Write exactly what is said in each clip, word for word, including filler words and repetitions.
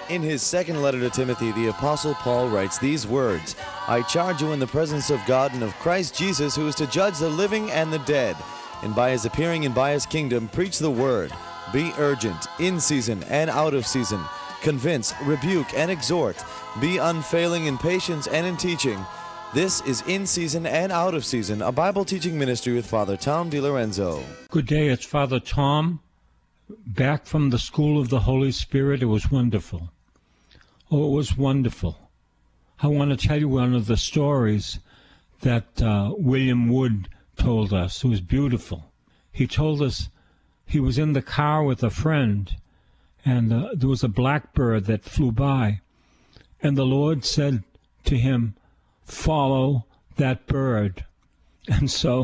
In his second letter to Timothy, the Apostle Paul writes these words, I charge you in the presence of God and of Christ Jesus, who is to judge the living and the dead, and by his appearing and by his kingdom, preach the word. Be urgent, in season and out of season. Convince, rebuke, and exhort. Be unfailing in patience and in teaching. This is In Season and Out of Season, a Bible teaching ministry with Father Tom DiLorenzo. Good day, it's Father Tom, back from the School of the Holy Spirit. It was wonderful. Oh, it was wonderful. I want to tell you one of the stories that uh, William Wood told us. It was beautiful. He told us he was in the car with a friend, and uh, there was a blackbird that flew by, and the Lord said to him, follow that bird. And so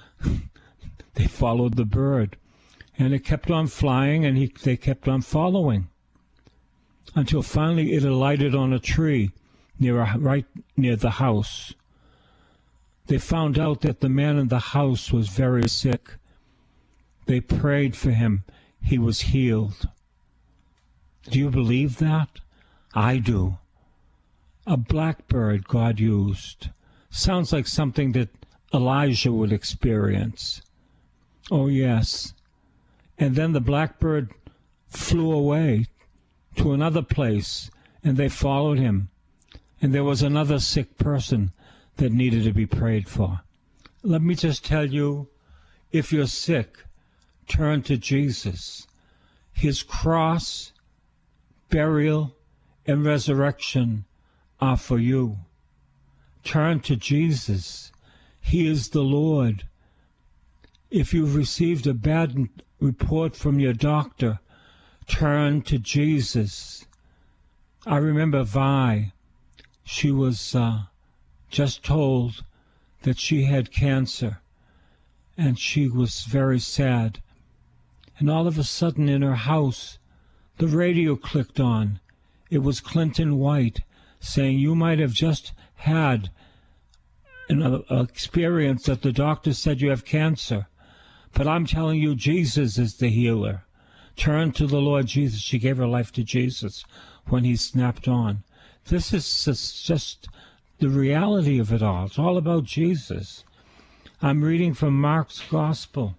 they followed the bird, and it kept on flying, and he, they kept on following, until finally it alighted on a tree near a, right near the house. They found out that the man in the house was very sick. They prayed for him. He was healed. Do you believe that? I do. A blackbird God used. Sounds like something that Elijah would experience. Oh, yes. And then the blackbird flew away to another place, and they followed him. And there was another sick person that needed to be prayed for. Let me just tell you, if you're sick, turn to Jesus. His cross, burial, and resurrection are for you. Turn to Jesus. He is the Lord. If you've received a bad report from your doctor, turn to Jesus. I remember Vi. She was uh, just told that she had cancer, and she was very sad. And all of a sudden in her house, the radio clicked on. It was Clinton White saying, you might have just had an uh, experience that the doctor said you have cancer, but I'm telling you, Jesus is the healer. Turn to the Lord Jesus. She gave her life to Jesus when he snapped on. This is just, just the reality of it all. It's all about Jesus. I'm reading from Mark's Gospel,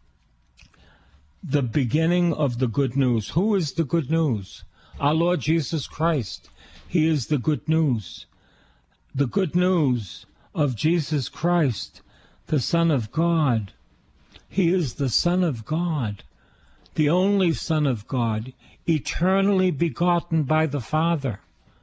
the beginning of the good news. Who is the good news? Our Lord Jesus Christ. He is the good news. The good news of Jesus Christ, the Son of God. He is the Son of God, the only Son of God, eternally begotten by the Father,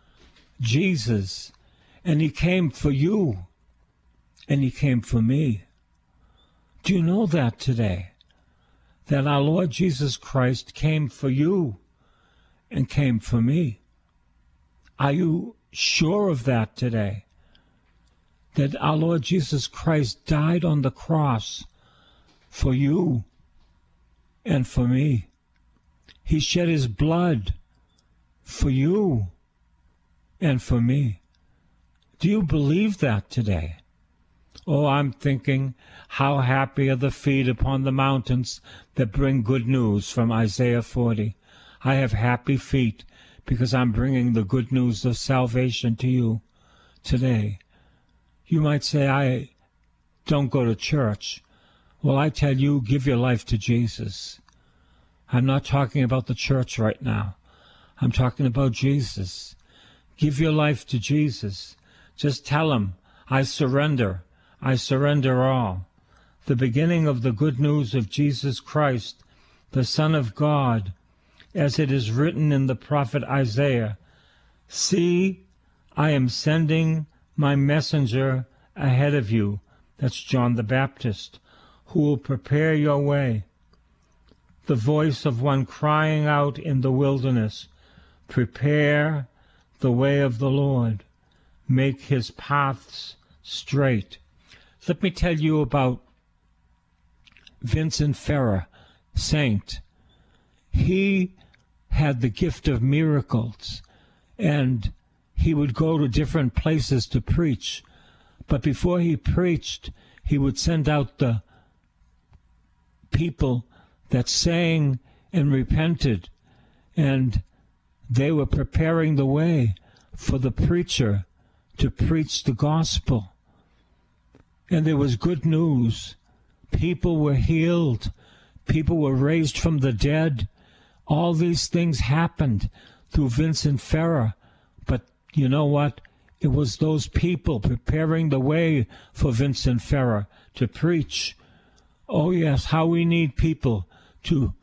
Jesus. And he came for you, and he came for me. Do you know that today? That our Lord Jesus Christ came for you and came for me. Are you sure of that today? That our Lord Jesus Christ died on the cross for you and for me. He shed his blood for you and for me. Do you believe that today? Oh, I'm thinking, how happy are the feet upon the mountains that bring good news from Isaiah forty. I have happy feet because I'm bringing the good news of salvation to you today. You might say, I don't go to church. Well, I tell you, give your life to Jesus. I'm not talking about the church right now. I'm talking about Jesus. Give your life to Jesus. Just tell him, I surrender. I surrender all. The beginning of the good news of Jesus Christ, the Son of God, as it is written in the prophet Isaiah, see, I am sending my messenger ahead of you. That's John the Baptist, who will prepare your way. The voice of one crying out in the wilderness, prepare the way of the Lord, make his paths straight. Let me tell you about Vincent Ferrer, saint. He had the gift of miracles, and he would go to different places to preach. But before he preached, he would send out the people that sang and repented, and They were preparing the way for the preacher to preach the gospel. And there was good news. People were healed. People were raised from the dead. All these things happened through Vincent Ferrer. But you know what? It was those people preparing the way for Vincent Ferrer to preach. Oh yes, how we need people to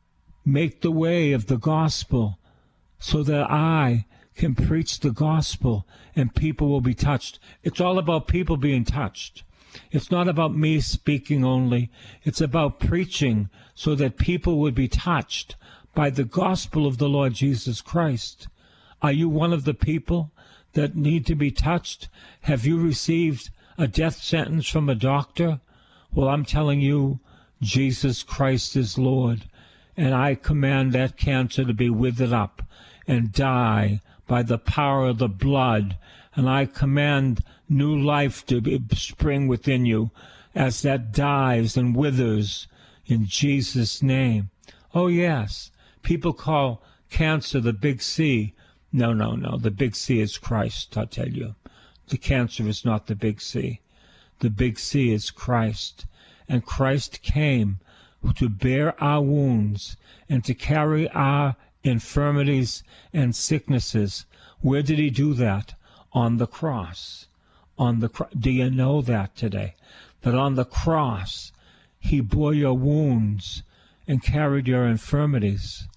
make the way of the gospel so that I can preach the gospel and people will be touched. It's all about people being touched. It's not about me speaking only. It's about preaching so that people would be touched by the gospel of the Lord Jesus Christ. Are you one of the people that need to be touched? Have you received a death sentence from a doctor? Well, I'm telling you, Jesus Christ is Lord, and I command that cancer to be withered up and die by the power of the blood, and I command new life to be, spring within you as that dies and withers in Jesus' name. Oh, yes, people call cancer the big C. No, no, no, the big C is Christ, I tell you. The cancer is not the big C. The big C is Christ, and Christ came to bear our wounds and to carry our infirmities and sicknesses. Where did he do that? On the cross. On the cro- Do you know that today? That on the cross, he bore your wounds and carried your infirmities.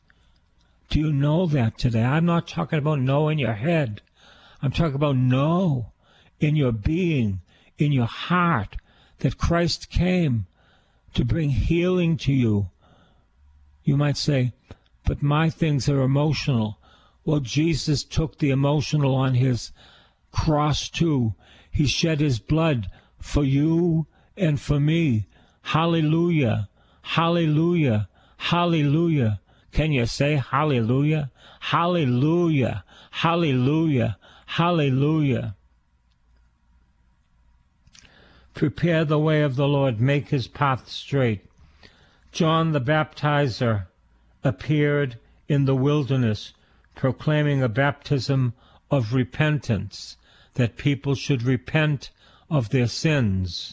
Do you know that today? I'm not talking about know in your head. I'm talking about know in your being, in your heart, that Christ came to bring healing to you. You might say, but my things are emotional. Well, Jesus took the emotional on his cross too. He shed his blood for you and for me. Hallelujah, hallelujah, hallelujah. Can you say hallelujah? Hallelujah, hallelujah, hallelujah. Prepare the way of the Lord, make his path straight. John the Baptizer appeared in the wilderness, proclaiming a baptism of repentance, that people should repent of their sins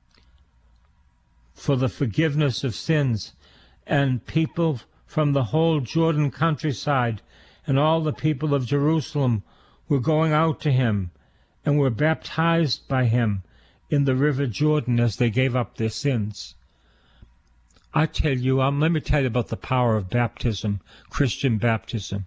for the forgiveness of sins. And people from the whole Jordan countryside and all the people of Jerusalem were going out to him and were baptized by him in the river Jordan as they gave up their sins. I tell you, um, let me tell you about the power of baptism, Christian baptism.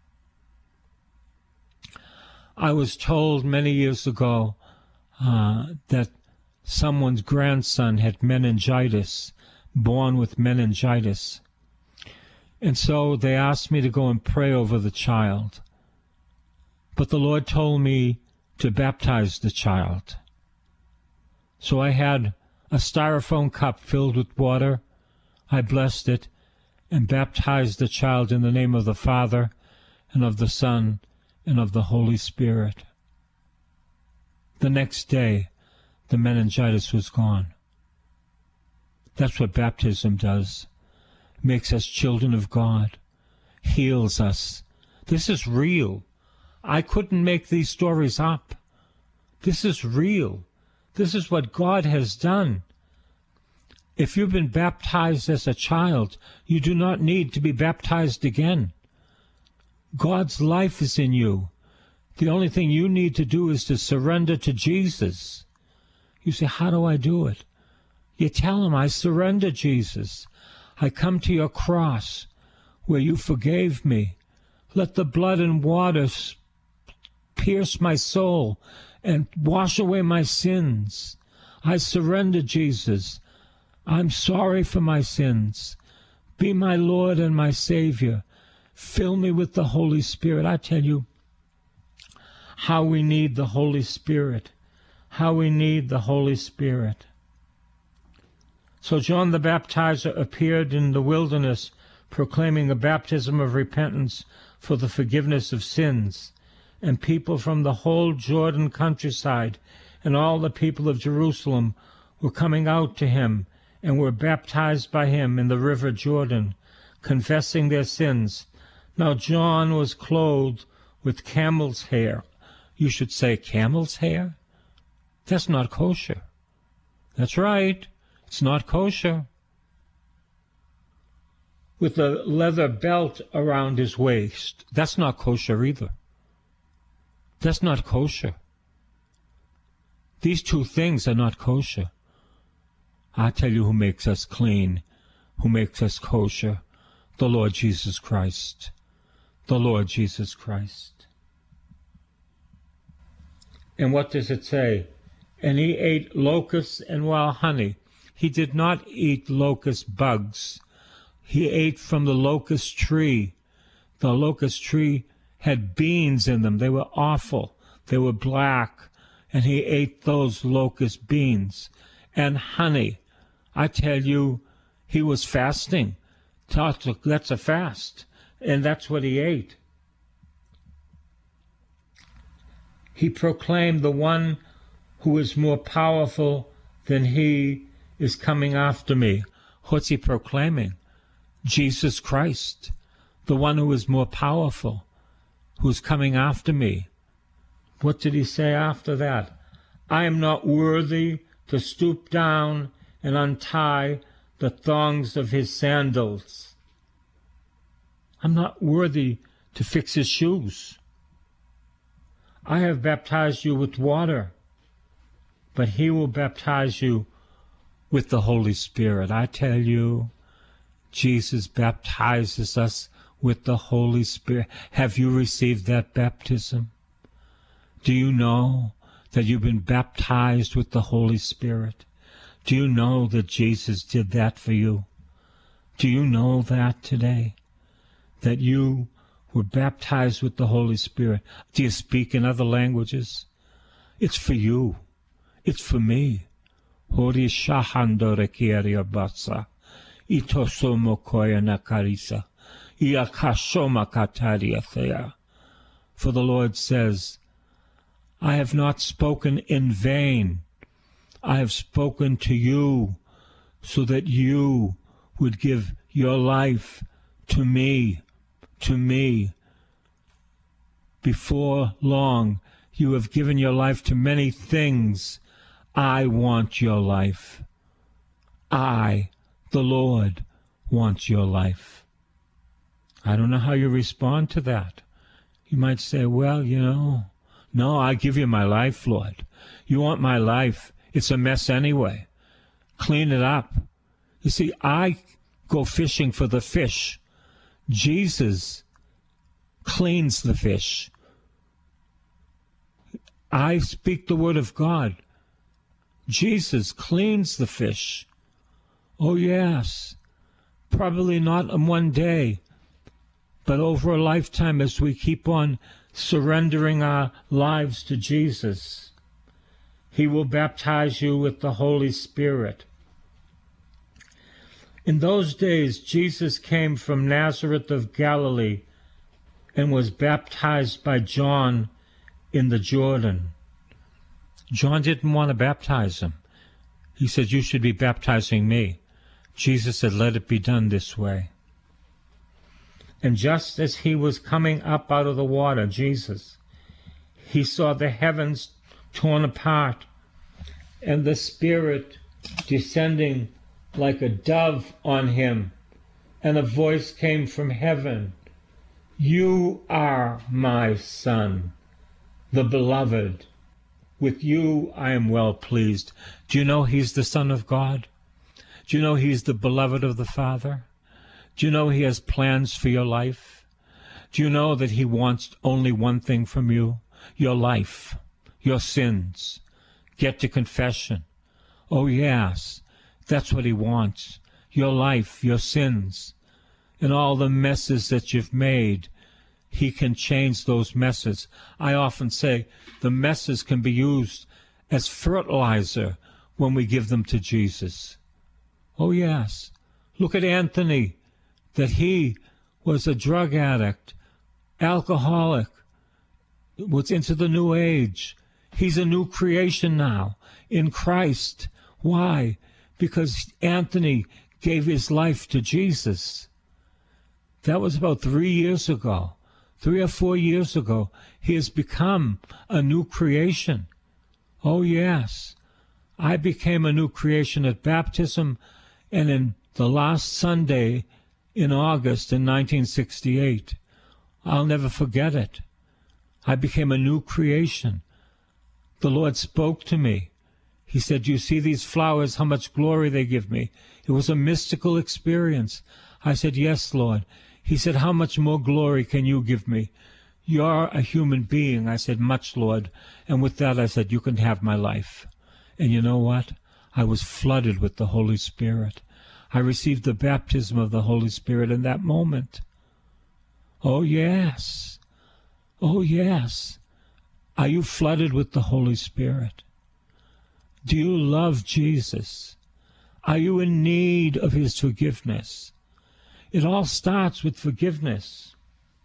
I was told many years ago uh, that someone's grandson had meningitis, born with meningitis. And so they asked me to go and pray over the child. But the Lord told me to baptize the child. So I had a styrofoam cup filled with water. I blessed it and baptized the child in the name of the Father and of the Son and of the Holy Spirit. The next day, the meningitis was gone. That's what baptism does. Makes us children of God, heals us. This is real. I couldn't make these stories up. This is real. This is what God has done. If you've been baptized as a child, you do not need to be baptized again. God's life is in you. The only thing you need to do is to surrender to Jesus. You say, how do I do it? You tell him, I surrender, Jesus. I come to your cross where you forgave me. Let the blood and water pierce my soul and wash away my sins. I surrender, Jesus. I'm sorry for my sins. Be my Lord and my Savior. Fill me with the Holy Spirit. I tell you how we need the Holy Spirit. How we need the Holy Spirit. So John the Baptizer appeared in the wilderness, proclaiming a baptism of repentance for the forgiveness of sins. And people from the whole Jordan countryside and all the people of Jerusalem were coming out to him and were baptized by him in the river Jordan, confessing their sins. Now John was clothed with camel's hair. You should say camel's hair? That's not kosher. That's right. It's not kosher. With a leather belt around his waist. That's not kosher either. That's not kosher. These two things are not kosher. I tell you who makes us clean, who makes us kosher. The Lord Jesus Christ. The Lord Jesus Christ. And what does it say? And he ate locusts and wild honey. He did not eat locust bugs. He ate from the locust tree. The locust tree had beans in them. They were awful. They were black. And he ate those locust beans. And honey. I tell you, he was fasting. That's a fast. And that's what he ate. He proclaimed the one who is more powerful than he is coming after me. What's he proclaiming? Jesus Christ, the one who is more powerful, who's coming after me. What did he say after that? I am not worthy to stoop down and untie the thongs of his sandals. I'm not worthy to fix his shoes. I have baptized you with water, but he will baptize you with the Holy Spirit. I tell you, Jesus baptizes us with the Holy Spirit. Have you received that baptism? Do you know that you've been baptized with the Holy Spirit? Do you know that Jesus did that for you? Do you know that today? That you were baptized with the Holy Spirit. Do you speak in other languages? It's for you. It's for me. Hori shahandore kiaria batsa. Itosomo koya nakarisa. Iakashoma kataria thea. For the Lord says, I have not spoken in vain. I have spoken to you so that you would give your life to me. To me. Before long, you have given your life to many things. I want your life. I, the Lord, want your life. I don't know how you respond to that. You might say, well, you know, no, I give you my life, Lord. You want my life. It's a mess anyway. Clean it up. You see, I go fishing for the fish. Jesus cleans the fish. I speak the word of God. Jesus cleans the fish. Oh, yes. Probably not in one day, but over a lifetime as we keep on surrendering our lives to Jesus. He will baptize you with the Holy Spirit. In those days, Jesus came from Nazareth of Galilee and was baptized by John in the Jordan. John didn't want to baptize him. He said, you should be baptizing me. Jesus said, let it be done this way. And just as he was coming up out of the water, Jesus, he saw the heavens torn apart and the Spirit descending like a dove on him, and a voice came from heaven, you are my Son, the Beloved. With you I am well pleased. Do you know he's the Son of God? Do you know he's the Beloved of the Father? Do you know he has plans for your life? Do you know that he wants only one thing from you? Your life, your sins. Get to confession. Oh yes. That's what he wants. Your life, your sins, and all the messes that you've made. He can change those messes. I often say the messes can be used as fertilizer when we give them to Jesus. Oh, yes. Look at Anthony, that he was a drug addict, alcoholic, was into the new age. He's a new creation now in Christ. Why? Because Anthony gave his life to Jesus. That was about three years ago. Three or four years ago. He has become a new creation. Oh, yes. I became a new creation at baptism and in the last Sunday in August in nineteen sixty-eight. I'll never forget it. I became a new creation. The Lord spoke to me. He said, "You see these flowers, how much glory they give me." It was a mystical experience. I said, "Yes, Lord." He said, "How much more glory can you give me?" "You're a human being." I said, "Much, Lord." And with that, I said, "You can have my life." And you know what? I was flooded with the Holy Spirit. I received the baptism of the Holy Spirit in that moment. Oh, yes. Oh, yes. Are you flooded with the Holy Spirit? Do you love Jesus? Are you in need of his forgiveness? It all starts with forgiveness.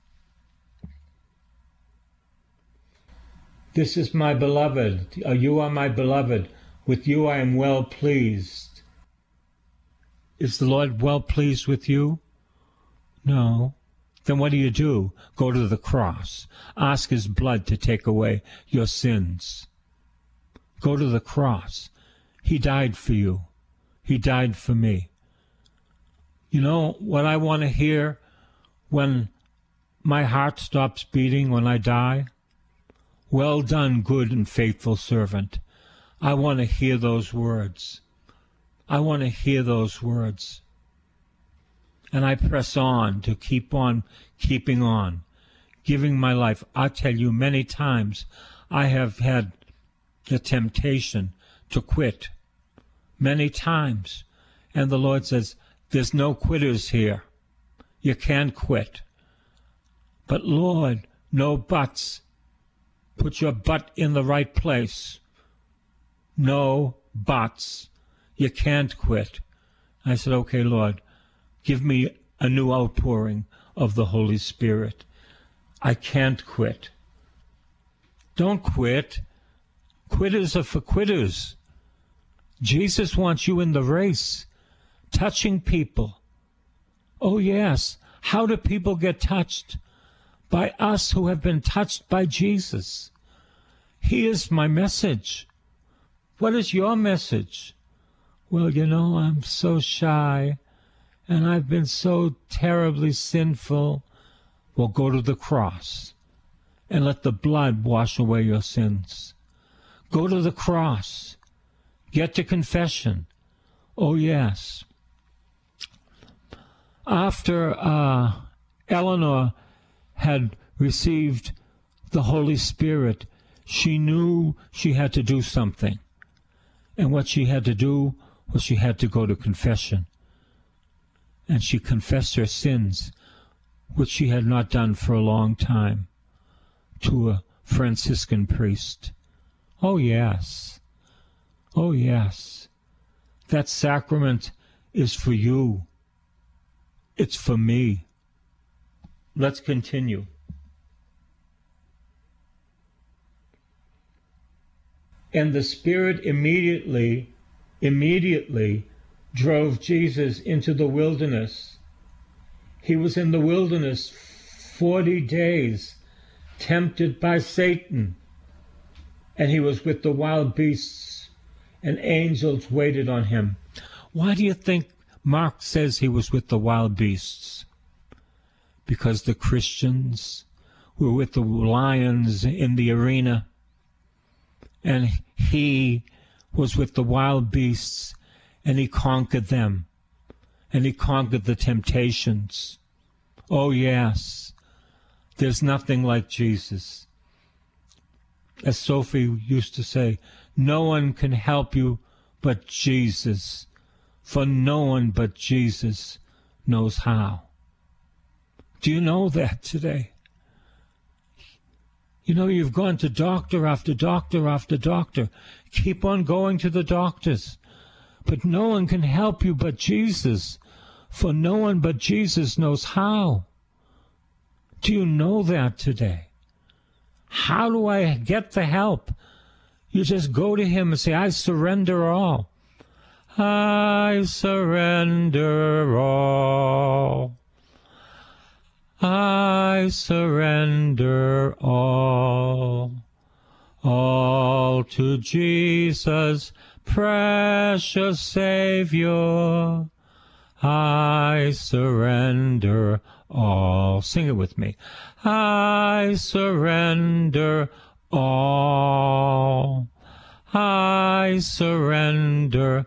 This is my beloved. You are my beloved. With you I am well pleased. Is the Lord well pleased with you? No. Then what do you do? Go to the cross. Ask his blood to take away your sins. Go to the cross. He died for you. He died for me. You know what I want to hear when my heart stops beating when I die? "Well done, good and faithful servant." I want to hear those words. I want to hear those words. And I press on to keep on keeping on, giving my life. I tell you, many times I have had the temptation to quit. Many times. And the Lord says, "There's no quitters here. You can't quit." But Lord, no buts. Put your butt in the right place. No buts. You can't quit. I said, "Okay, Lord, give me a new outpouring of the Holy Spirit. I can't quit." Don't quit. Quitters are for quitters. Jesus wants you in the race, touching people. Oh, yes. How do people get touched? By us who have been touched by Jesus. He is my message. What is your message? Well, you know, I'm so shy, and I've been so terribly sinful. Well, go to the cross and let the blood wash away your sins. Go to the cross. Get to confession. Oh, yes. After uh, Eleanor had received the Holy Spirit, she knew she had to do something. And what she had to do was she had to go to confession. And she confessed her sins, which she had not done for a long time, to a Franciscan priest. Oh, yes. Oh, yes. That sacrament is for you. It's for me. Let's continue. And the Spirit immediately, immediately drove Jesus into the wilderness. He was in the wilderness forty days, tempted by Satan. And he was with the wild beasts, and angels waited on him. Why do you think Mark says he was with the wild beasts? Because the Christians were with the lions in the arena, and he was with the wild beasts, and he conquered them, and he conquered the temptations. Oh, yes, there's nothing like Jesus. As Sophie used to say, no one can help you but Jesus, for no one but Jesus knows how. Do you know that today? You know, you've gone to doctor after doctor after doctor. Keep on going to the doctors. But no one can help you but Jesus, for no one but Jesus knows how. Do you know that today? How do I get the help? You just go to him and say, I surrender all. I surrender all. I surrender all, all to Jesus, precious Savior. I surrender all. Sing it with me. I surrender all. I surrender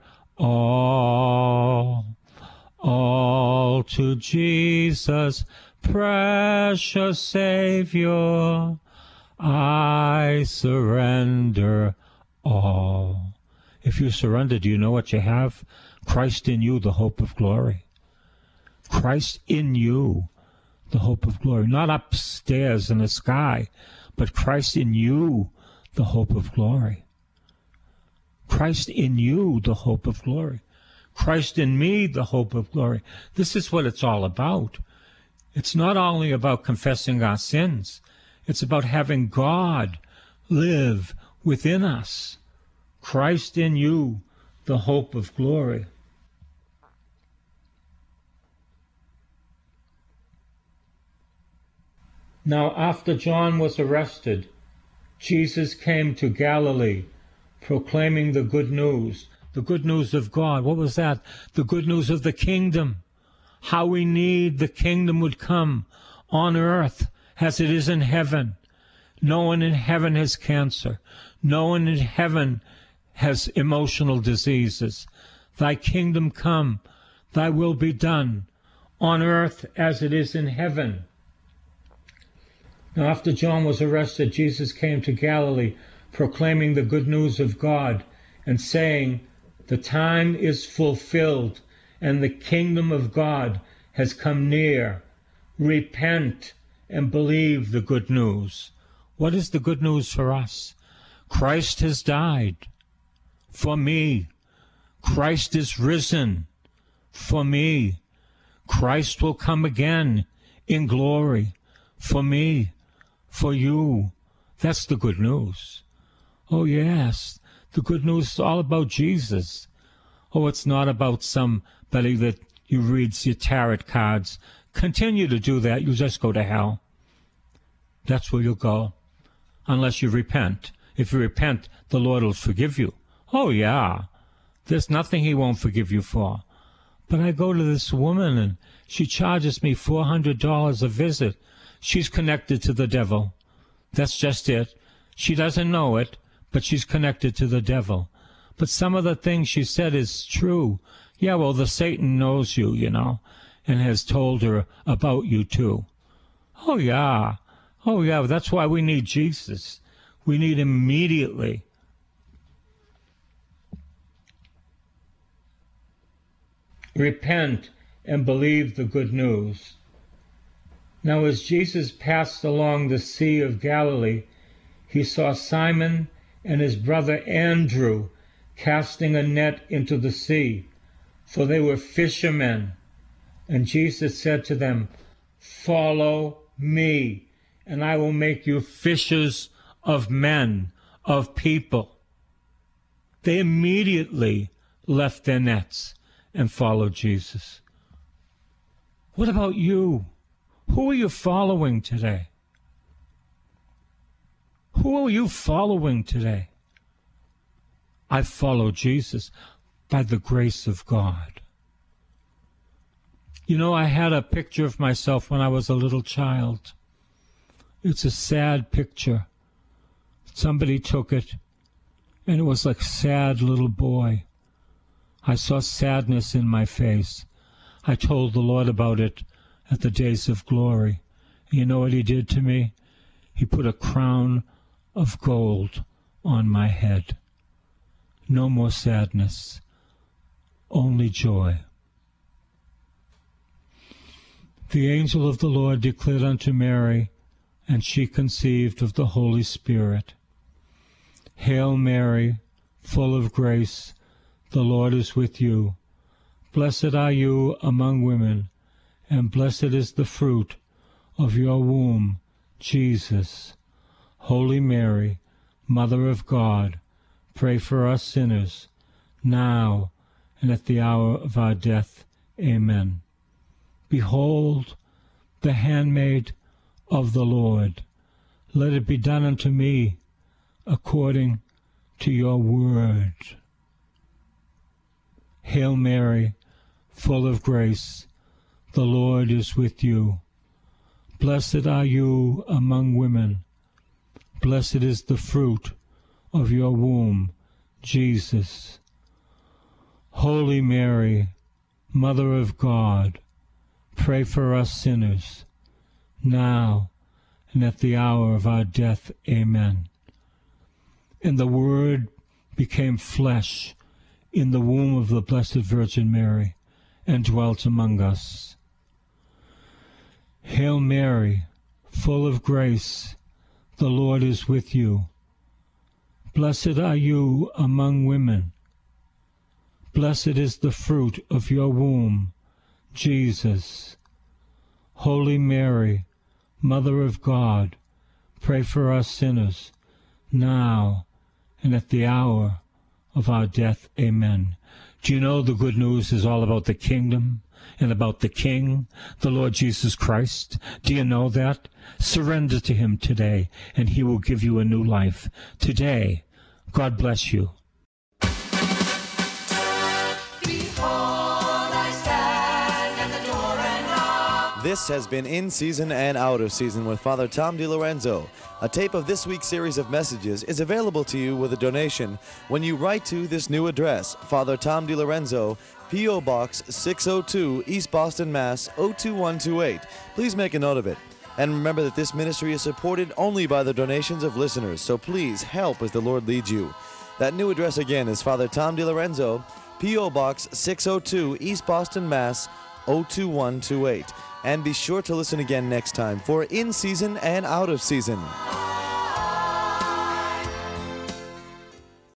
all. All to Jesus, precious Savior. I surrender all. If you surrender, do you know what you have? Christ in you, the hope of glory. Christ in you, the hope of glory. Not upstairs in the sky, but Christ in you, the hope of glory. Christ in you, the hope of glory. Christ in me, the hope of glory. This is what it's all about. It's not only about confessing our sins. It's about having God live within us. Christ in you, the hope of glory. Now, after John was arrested, Jesus came to Galilee, proclaiming the good news, the good news of God. What was that? The good news of the kingdom. How we need the kingdom would come on earth as it is in heaven. No one in heaven has cancer. No one in heaven has emotional diseases. Thy kingdom come, thy will be done, on earth as it is in heaven. Now, after John was arrested, Jesus came to Galilee, proclaiming the good news of God, and saying, the time is fulfilled, and the kingdom of God has come near. Repent and believe the good news. What is the good news for us? Christ has died for me. Christ is risen for me. Christ will come again in glory for me, for you. That's the good news. Oh, yes, the good news is all about Jesus. Oh, it's not about somebody that you reads your tarot cards. Continue to do that. You'll just go to hell. That's where you'll go, unless you repent. If you repent, the Lord will forgive you. Oh, yeah. There's nothing he won't forgive you for. But I go to this woman, and she charges me four hundred dollars a visit. She's connected to the devil. That's just it. She doesn't know it, but she's connected to the devil. But some of the things she said is true. Yeah, well, the Satan knows you, you know, and has told her about you too. Oh, yeah. Oh, yeah, that's why we need Jesus. We need him immediately. Repent and believe the good news. Now, as Jesus passed along the Sea of Galilee, he saw Simon and his brother Andrew casting a net into the sea, for they were fishermen. And Jesus said to them, follow me, and I will make you fishers of men, of people. They immediately left their nets and followed Jesus. What about you? Who are you following today? Who are you following today? I follow Jesus by the grace of God. You know, I had a picture of myself when I was a little child. It's a sad picture. Somebody took it, and it was like a sad little boy. I saw sadness in my face. I told the Lord about it at the days of glory. You know what he did to me? He put a crown of gold on my head. No more sadness, only joy. The angel of the Lord declared unto Mary, and she conceived of the Holy Spirit. Hail Mary, full of grace, the Lord is with you. Blessed are you among women, and blessed is the fruit of your womb, Jesus. Holy Mary, Mother of God, pray for us sinners, now and at the hour of our death. Amen. Behold, the handmaid of the Lord. Let it be done unto me according to your word. Hail Mary, full of grace, the Lord is with you. Blessed are you among women. Blessed is the fruit of your womb, Jesus. Holy Mary, Mother of God, pray for us sinners, now and at the hour of our death. Amen. And the Word became flesh in the womb of the Blessed Virgin Mary, and dwelt among us. Hail Mary, full of grace, the Lord is with you. Blessed are you among women. Blessed is the fruit of your womb, Jesus. Holy Mary, Mother of God, pray for us sinners, now and at the hour of our death. Amen. Do you know the good news is all about the kingdom and about the King, the Lord Jesus Christ? Do you know that? Surrender to him today, and he will give you a new life. Today, God bless you. This has been In Season and Out of Season with Father Tom DiLorenzo. A tape of this week's series of messages is available to you with a donation when you write to this new address, Father Tom DiLorenzo, P O. Box six oh two, East Boston, Mass. oh two one two eight. Please make a note of it. And remember that this ministry is supported only by the donations of listeners, so please help as the Lord leads you. That new address again is Father Tom DiLorenzo, P O. Box six oh two, East Boston, Mass. oh two one two eight. And be sure to listen again next time for In Season and Out of Season.